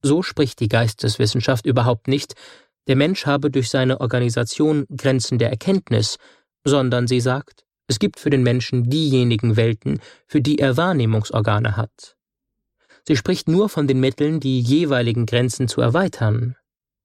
So spricht die Geisteswissenschaft überhaupt nicht, der Mensch habe durch seine Organisation Grenzen der Erkenntnis, sondern sie sagt, es gibt für den Menschen diejenigen Welten, für die er Wahrnehmungsorgane hat. Sie spricht nur von den Mitteln, die jeweiligen Grenzen zu erweitern.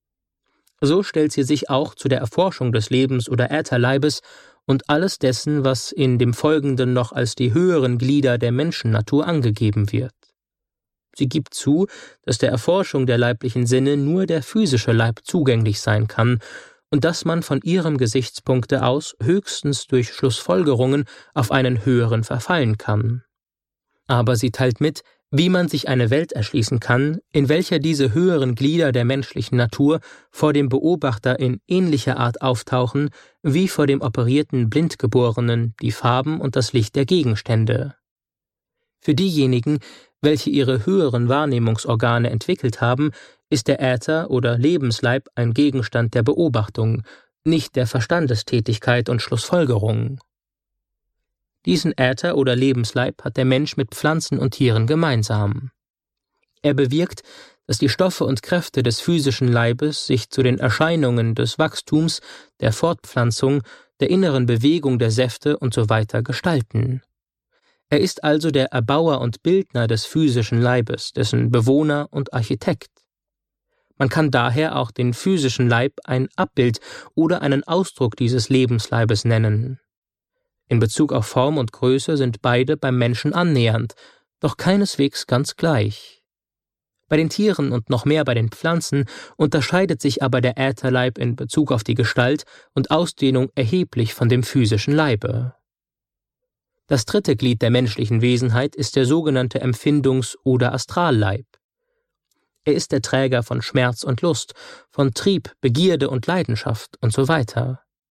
So stellt sie sich auch zu der Erforschung des Lebens oder Ätherleibes und alles dessen, was in dem Folgenden noch als die höheren Glieder der Menschennatur angegeben wird. Sie gibt zu, dass der Erforschung der leiblichen Sinne nur der physische Leib zugänglich sein kann und dass man von ihrem Gesichtspunkte aus höchstens durch Schlussfolgerungen auf einen höheren verfallen kann. Aber sie teilt mit, wie man sich eine Welt erschließen kann, in welcher diese höheren Glieder der menschlichen Natur vor dem Beobachter in ähnlicher Art auftauchen, wie vor dem operierten Blindgeborenen die Farben und das Licht der Gegenstände. Für diejenigen, welche ihre höheren Wahrnehmungsorgane entwickelt haben, ist der Äther oder Lebensleib ein Gegenstand der Beobachtung, nicht der Verstandestätigkeit und Schlussfolgerung. Diesen Äther oder Lebensleib hat der Mensch mit Pflanzen und Tieren gemeinsam. Er bewirkt, dass die Stoffe und Kräfte des physischen Leibes sich zu den Erscheinungen des Wachstums, der Fortpflanzung, der inneren Bewegung der Säfte usw. gestalten. Er ist also der Erbauer und Bildner des physischen Leibes, dessen Bewohner und Architekt. Man kann daher auch den physischen Leib ein Abbild oder einen Ausdruck dieses Lebensleibes nennen. In Bezug auf Form und Größe sind beide beim Menschen annähernd, doch keineswegs ganz gleich. Bei den Tieren und noch mehr bei den Pflanzen unterscheidet sich aber der Ätherleib in Bezug auf die Gestalt und Ausdehnung erheblich von dem physischen Leibe. Das dritte Glied der menschlichen Wesenheit ist der sogenannte Empfindungs- oder Astralleib. Er ist der Träger von Schmerz und Lust, von Trieb, Begierde und Leidenschaft usw.